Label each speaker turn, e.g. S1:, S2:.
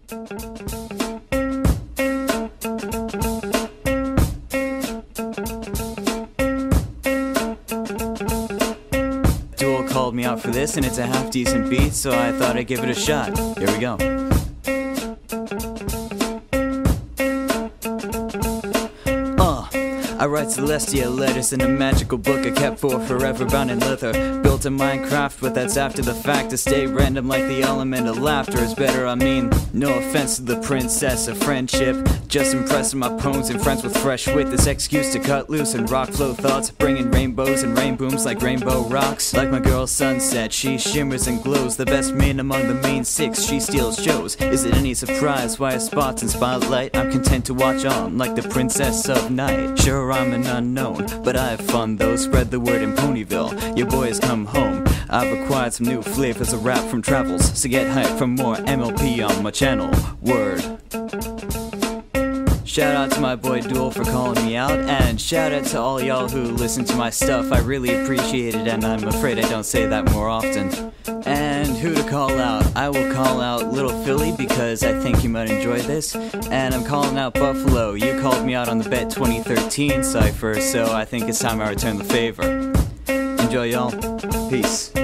S1: Duel called me out for this, and it's a half-decent beat, so I thought I'd give it a shot. Here we go. I write celestial letters in a magical book I kept for forever, bound in leather. Built a Minecraft, but that's after the fact. To stay random like the element of laughter is better. I mean, no offense to the princess of friendship, just impressing my poems and friends with fresh wit. This excuse to cut loose and rock flow thoughts, bringing rainbows and rainbooms like rainbow rocks. Like my girl Sunset, she shimmers and glows, the best main among the main six, she steals shows. Is it any surprise why I spots in spotlight? I'm content to watch on like the princess of night. Sure, I'm an unknown, but I have fun though. Spread the word in Ponyville, your boy has come home. I've acquired some new flavors of rap from travels, so get hyped for more MLP on my channel. Word. Shout out to my boy Duel for calling me out, and shout out to all y'all who listen to my stuff. I really appreciate it, and I'm afraid I don't say that more often. And who to call out? I will call out Little Philly because I think you might enjoy this. And I'm calling out Buffalo. You called me out on the Bet 2013 cipher, so I think it's time I return the favor. Enjoy, y'all. Peace.